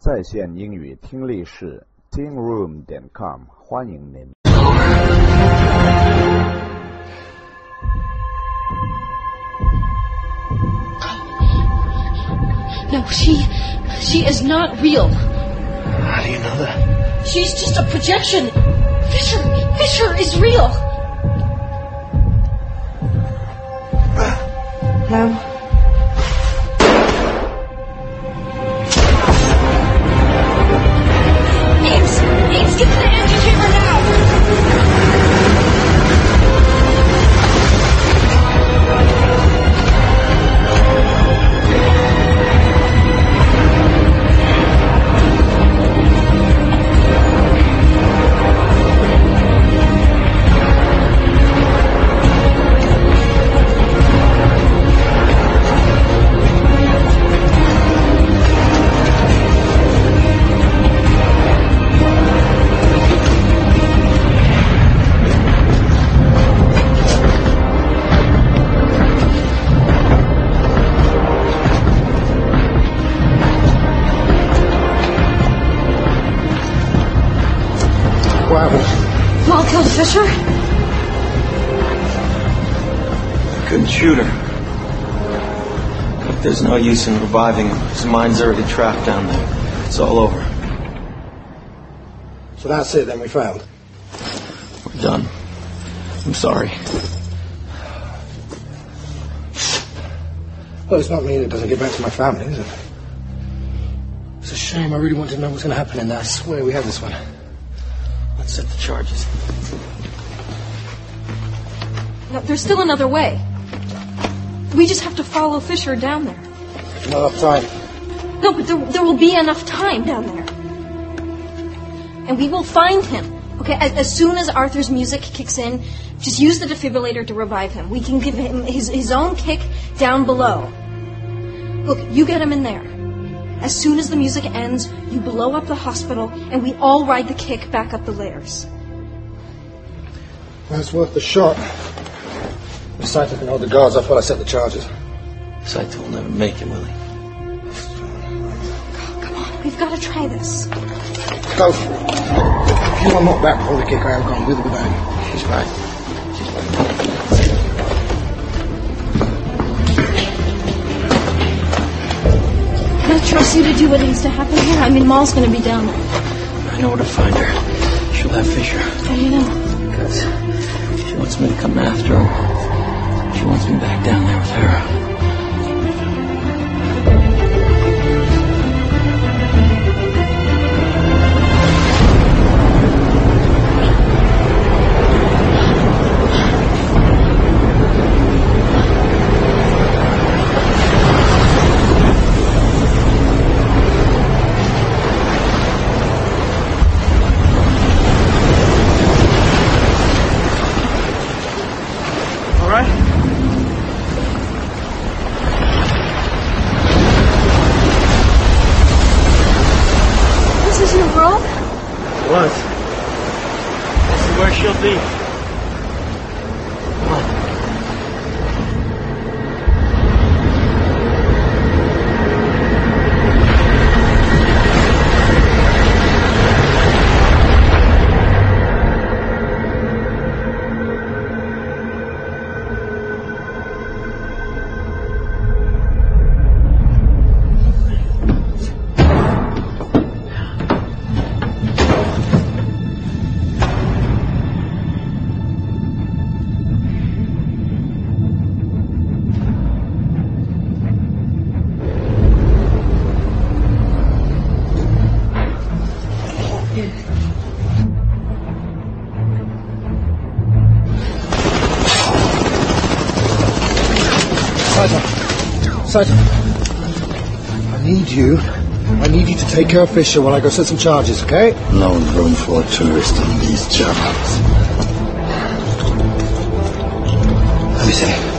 在线英语听力室 tingroom.com 欢迎您。 No, she is not real. How do you know that? She's just a projection. Fisher is real. No. Ames, get to the engine chamber now. Mal killed Fisher? Couldn't shoot her. But there's no use in reviving him. His mind's already trapped down there. It's all over. So that's it, then we failed? We're done. I'm sorry. Well, it's not me that doesn't get back to my family, is it? It's a shame. I really want to know what's going to happen in that. I swear we have this one. Let's set the charges. No, there's still another way. We just have to follow Fisher down there. Not enough time. No, but there will be enough time down there. And we will find him. Okay, as soon as Arthur's music kicks in, just use the defibrillator to revive him. We can give him his own kick down below. Look, you get him in there. As soon as the music ends, you blow up the hospital, and we all ride the kick back up the layers. That's worth the shot. If Saito can hold the guards, I thought I set the charges. Saito will never make it, will he? Come on, we've got to try this. Go for it. If you want knocked back before the kick, I am gone with or without you. She's right. She's right. Can I trust you to do what needs to happen here? I mean, Maul's going to be down there. I know where to find her. She'll have Fisher. How do you know? Because she wants me to come after her. She wants me back down there with her. Was. This is where she'll be. Come on. Saito, I need you to take care of Fisher while I go set some charges, okay? No room for a tourist on these jobs. Let me see.